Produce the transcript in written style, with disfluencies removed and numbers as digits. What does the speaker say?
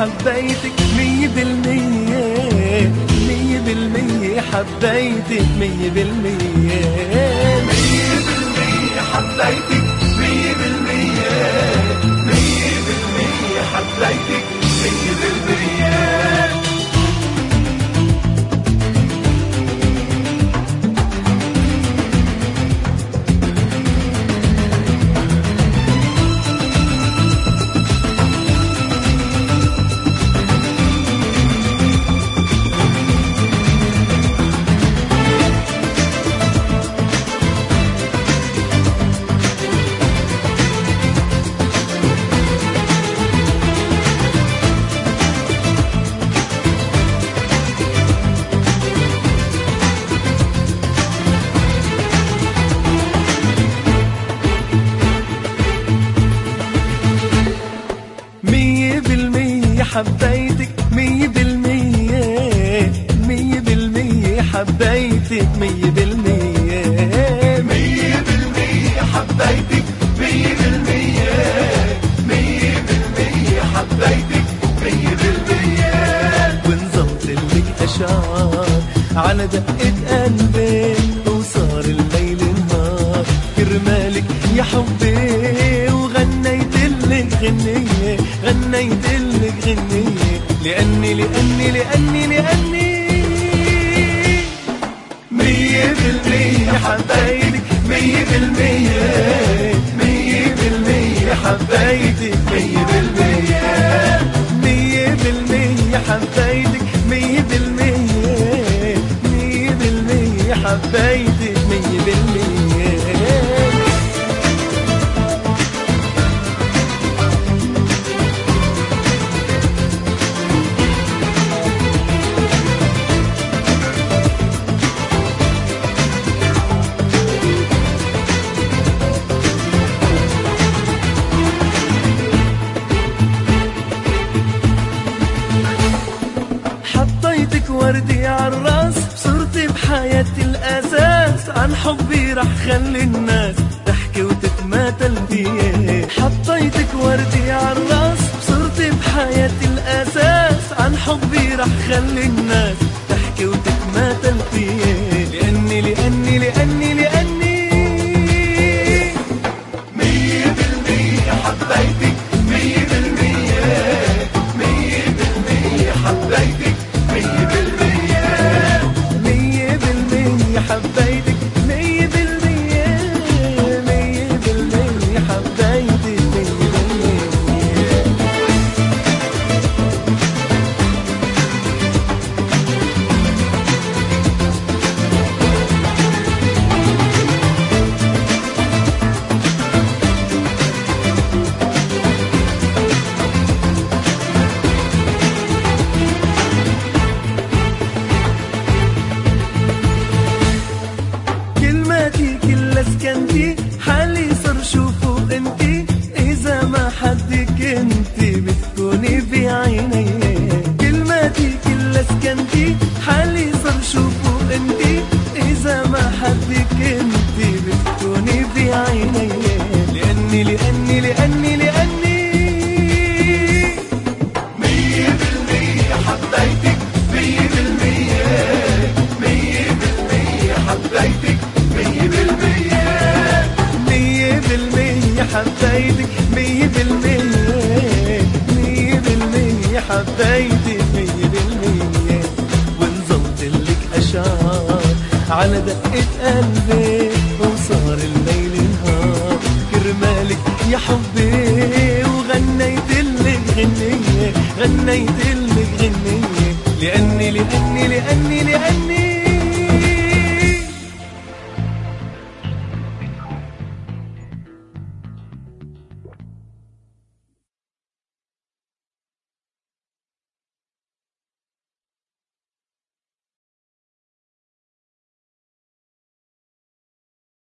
حبيتك 100%، 100% حبيتك 100%، 100% حبيتك 100%، 100% حبيتك 100%. حبيتك 100%، 100% حبيتك 100%، 100% حبيتك 100%، 100% حبيتك 100%. ونظمت لك أشعار على دقة قلبي، وصار الليل نهار كرمالك يا حبي، وغنيت لك غنية، غنيت لك غنية، لأني 100% حبيتك 100%، 100% حبيتك 100%، 100% حبيتك 100%، 100% حبيتك 100%. حطيتك وردي عالراس، صرتي بحياتي الأساس، عن حبي رح خلي الناس تحكي وتتماثل فيه. حطيتك وردي عالراس، صرتي بحياتي الأساس، عن حبي رح خلي الناس تحكي وتتماثل فيه، لأني 100% حبيتك 100%، 100% حبيتك 100%، 100% حبيتك 100%، 100% حبيتك 100%. كلها سكنتي، حالي صار شوفوا انتي، اذا ما حدك انتي بتكوني بعيني. كلماتي كلها سكنتي، حالي صار شوفوا انتي، اذا ما حدك انتي بتكوني بعيني، لاني 100% حبيتك 100%، 100% حبيتك 100%، 100% حبيتك 100%، 100% حبيتك 100%. ونظمت لك أشعار على دقة قلبي، وصار الليل نهار كرمالك يا حبي، وغنيت لك غنية، غنيت لك غنية، لأني